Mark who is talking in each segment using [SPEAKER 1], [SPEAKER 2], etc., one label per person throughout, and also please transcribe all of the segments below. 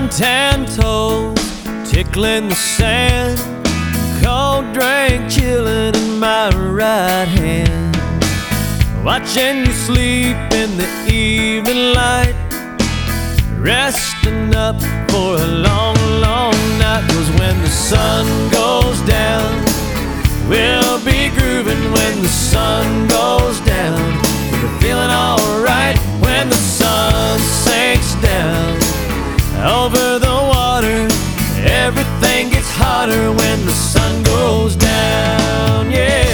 [SPEAKER 1] Suntan toes tickling the sand, cold drink chilling in my right hand, watching you sleep in the evening light, resting up for a long, long night. 'Cause when the sun goes down, we'll be grooving. When the sun goes down, we'll be feeling alright. When the sun sinks down over the water, everything gets hotter when the sun goes down, yeah.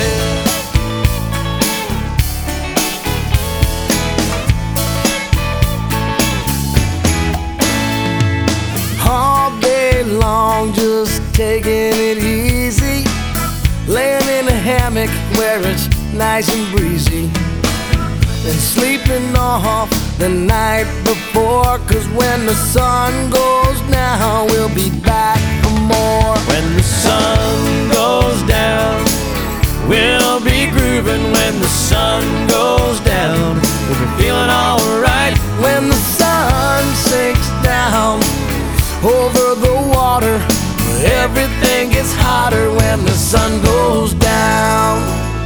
[SPEAKER 2] All day long, just taking it easy, laying in a hammock where it's nice and breezy, and sleeping off the night before. 'Cause when the sun goes down, we'll be back for more.
[SPEAKER 1] When the sun goes down, we'll be grooving. When the sun goes down, we'll be feeling alright.
[SPEAKER 2] When the sun sinks down over the water, everything gets hotter when the sun goes down.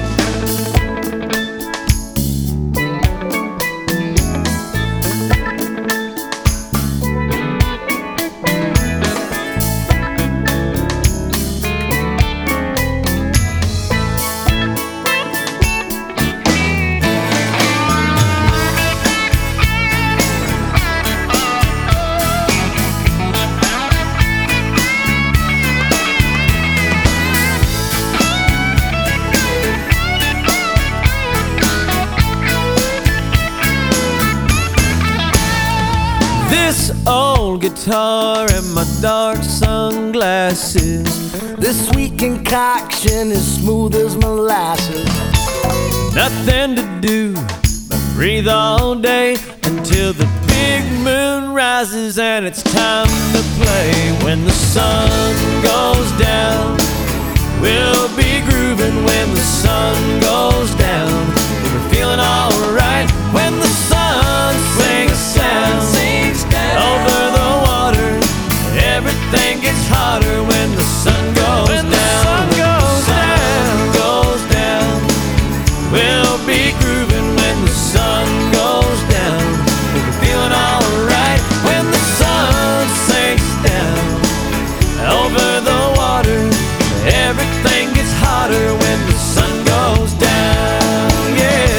[SPEAKER 1] This old guitar and my dark sunglasses,
[SPEAKER 2] This sweet concoction is smooth as molasses.
[SPEAKER 1] nothing to do but breathe all day until the big moon rises and it's time to play. When the sun goes down, we'll be grooving. When the sun goes down, we'll be feeling alright. When the sun sinks down over the water, everything gets hotter when the sun goes down. When the sun goes down, we'll be grooving. When the sun goes down, we'll be feeling alright. When the sun sinks down over the water, everything gets hotter when the sun goes down, yeah.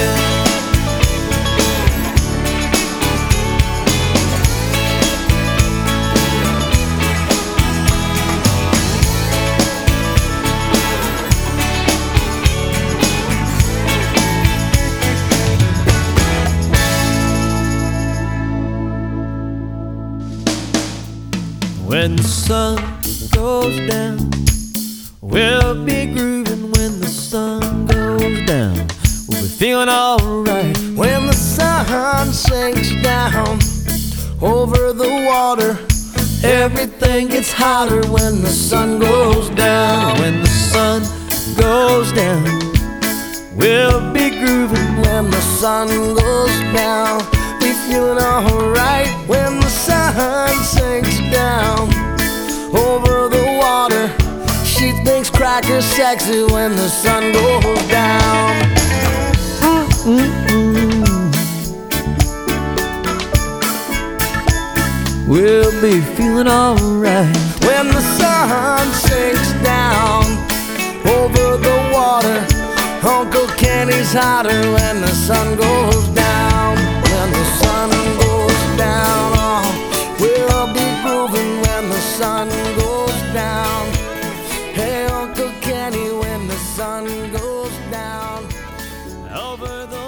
[SPEAKER 1] When the sun goes down, we'll be grooving. When the sun goes down, we'll be feeling alright.
[SPEAKER 2] When the sun sinks down over the water, everything gets hotter when the sun goes down.
[SPEAKER 1] When the sun goes down, we'll be grooving.
[SPEAKER 2] When the sun goes down, we feeling alright. When the sun sinks down over the water, she thinks cracker's sexy when the sun goes down.
[SPEAKER 1] We'll be feeling alright.
[SPEAKER 2] When the sun sinks down over the water, Uncle Kenny's hotter when the sun goes down. When the sun goes down, oh, we'll be grooving when the sun goes down. Hey, Uncle Kenny, when the sun goes down
[SPEAKER 1] Over the